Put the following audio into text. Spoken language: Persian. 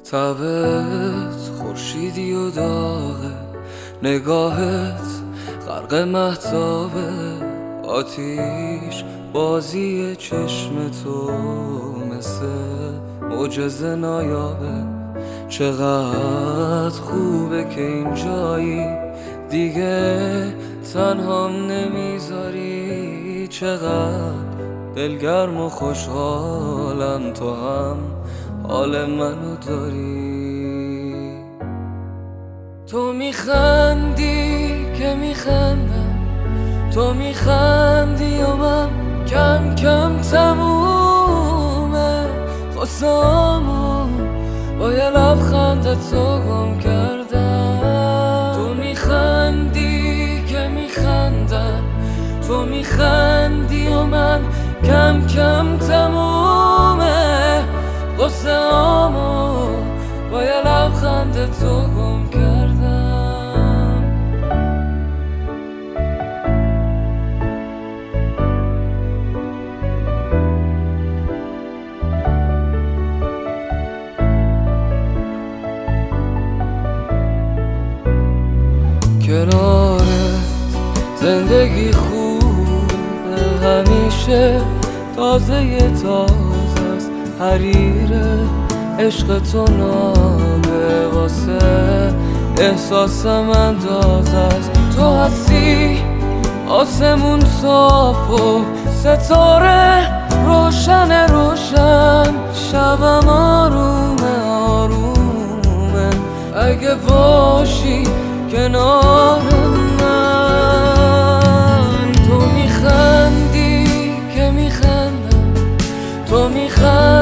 تبت خورشیدی و داغه، نگاهت غرق مهتابه، آتیش بازی چشم تو مثل معجزه نایابه. چقدر خوبه که اینجایی دیگه تنهام نمیذاری، چقدر دلگرم و خوشحالم تو هم حال منو داری. تو میخندی که میخندم، تو میخندی و من کم کم تمومه خواستمو با یه لبخندت تو گم کردم. تو میخندی که میخندم، تو میخندی و من کم کم تمومه غصه‌امو با یه لبخندت تو گم کردم. کنارت زندگی خوبه، همیشه تازه است، حریر عشق تو نامه واسه احساسم انداز است. تو هستی آسمون صاف و ستاره روشن روشن، شبم آرومه آرومه اگه باشی کنار من. تو میخندی که میخندم، تو میخندی